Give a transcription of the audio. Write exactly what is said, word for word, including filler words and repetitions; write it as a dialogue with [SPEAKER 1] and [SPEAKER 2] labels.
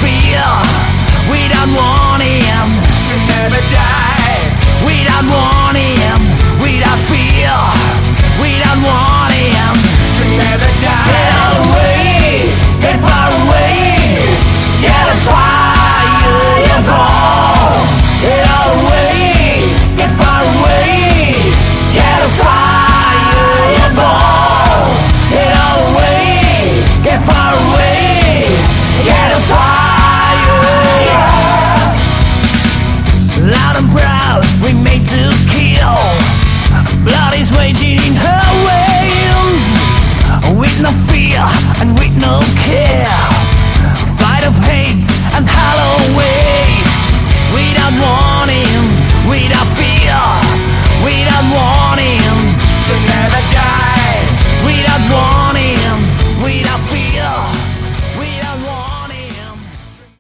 [SPEAKER 1] fear, without warning, to never die. Without warning, without fear, without warning, to never die. Get out of the way, get far away, get a fire ball. Get out of the way, get far away, get a fire ball. Get out of the way, get far away, get a fire. Loud and proud, we made to kill. Blood is raging in her veins, with no fear and with no care. Fight of hate and hollow waves, without warning, without fear,